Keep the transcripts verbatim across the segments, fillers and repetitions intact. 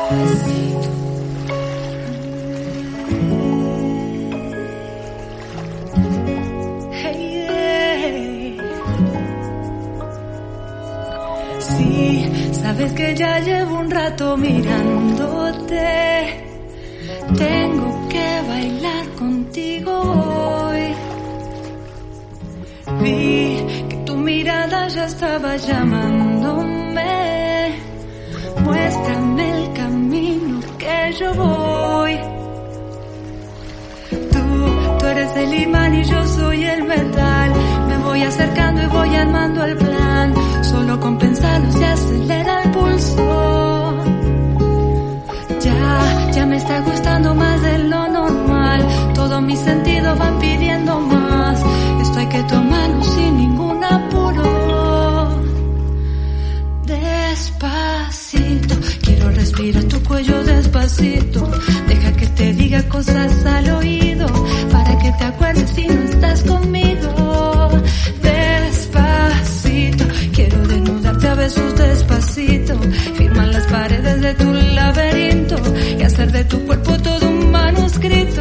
Sí, sabes que ya llevo un rato mirándote. Tengo que bailar contigo hoy. Vi que tu mirada ya estaba llamándome. Muéstrame el camino que yo voy. Tú, tú eres el imán y yo soy el metal. Me voy acercando y voy armando el plan. Solo con pensarlo se acelera el pulso. Ya, ya me está gustando más de lo normal. Todos mis sentidos van pidiendo más. Esto hay que tomarlo sin ningún apuro. Despacito, quiero respirar tu cuello despacito. Deja que te diga cosas al oído, para que te acuerdes si no estás conmigo. Despacito, quiero desnudarte a besos despacito. Firmar las paredes de tu laberinto y hacer de tu cuerpo todo un manuscrito.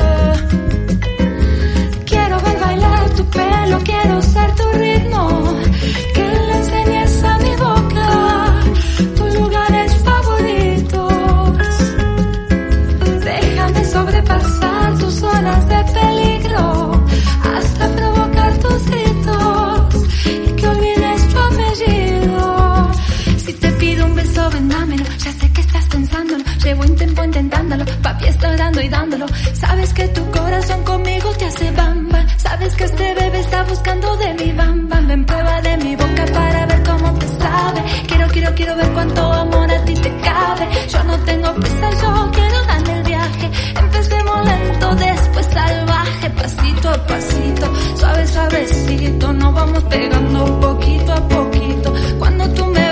Quiero ver bailar tu pelo, quiero ser tu ritmo. Que le enseñes a mi boca tus lugares favoritos. Déjame sobrepasar tus zonas de peligro hasta provocar tus gritos y que olvides tu apellido. Si te pido un beso, ven, dámelo. Ya sé que estás pensándolo, llevo un tiempo intentándolo. Papi está dando y dándolo. Sabes que tu corazón conmigo te hace bamba. Sabes que este bebé está buscando de mi bamba. Ven, prueba de mi boca para ver cómo te sabe. Quiero, quiero, quiero ver cuánto amor a ti te cabe. Yo no tengo prisa, yo quiero darme el viaje. Empecemos lento, después salvaje. Pasito a pasito, suave, suavecito. Nos vamos pegando poquito a poquito. Cuando tú me